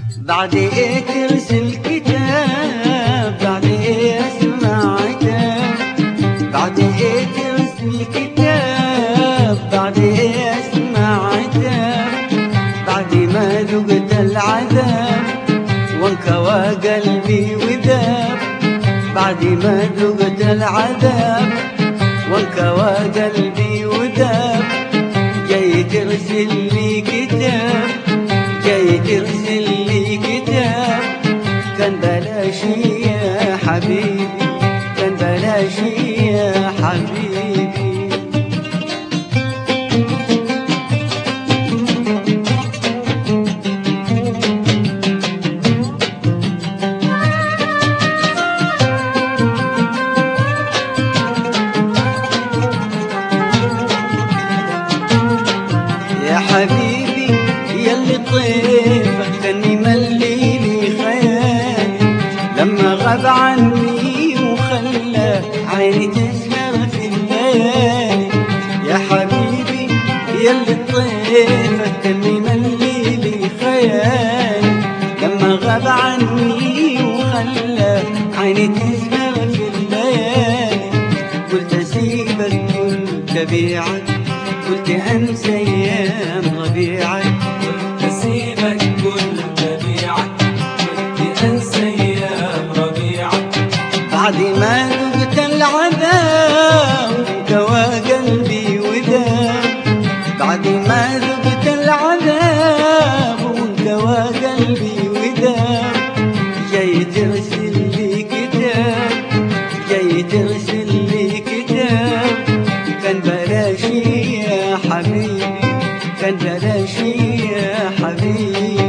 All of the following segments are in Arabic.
بعد ايه ترسل كتاب، بعد ايه اسمع عتاب، بعد ايه ترسل كتاب، بعد ايه اسمع عتاب، بعد ما ذقت العذاب وانكوى قلبي وذاب، بعد ما ذقت العذاب وانكوى قلبي وذاب، جاي ترسل لي كتاب، جاي ترسل لي كتاب، كان بلاشي يا حبيبي، كان بلاشي يا حبيبي. يا حبيبي يلي طيفك كان يمليلي خيالي، لما غاب عني وخلى عيني تسهر في الليالي. يا حبيبي يلي طيفك كان يمليلي خيالي، لما غاب عني وخلى عيني تسهر في الليالي. قلت اسيبك قلت ابيعك، قلت انسى ايام ربيعك، قلت اسيبك قلت ابيعك، قلت انسى ايام ربيعك. بعد ما ذقت العذاب وانكوى قلبي وذاب، بعد ما ذقت العذاب وانكوى قلبي وذاب، جاي ترسل لي كتاب، جاي ترسل لي كتاب، كان بلاشي يا حبيبي، كان بلاشي يا حبيبي.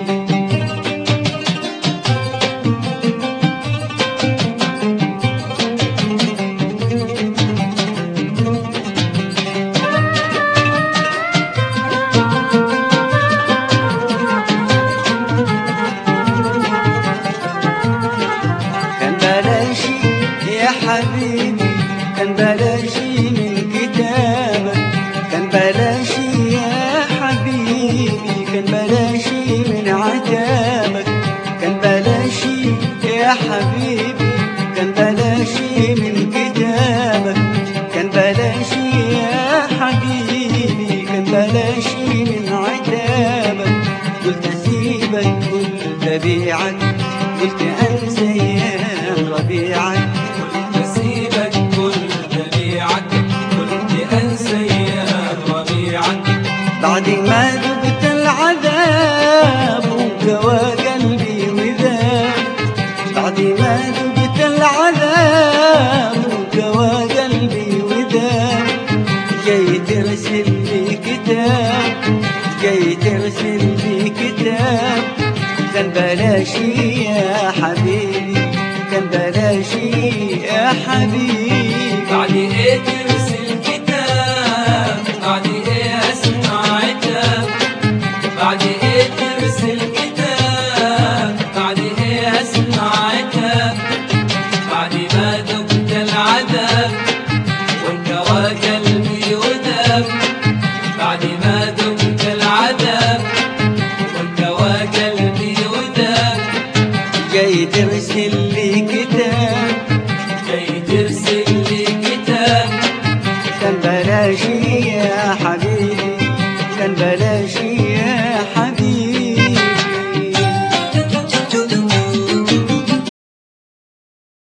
كان بلاشي يا حبيبي، كان بلاشي من كتابك، كان بلاشي يا حبيبي، كان بلاشي من عتابك، كان بلاشي يا حبيبي، كان بلاشي من كتابك، كان بلاشي يا حبيبي، كان بلاشي من عتابك. قلت اسيبك قلت ابيعك، قلت انسى ايام ربيعك، قلت اسيبك قلت ابيعك، قلت انسى ايام ربيعك. بعد ما ذقت العذاب وانكوى قلبي وذاب، بعد ما ذقت العذاب وانكوى قلبي وذاب، جاي ترسل لي كتاب، جاي ترسل لي كتاب، كان بلاشي يا حبيبي، كان بلاشي يا حبيبي.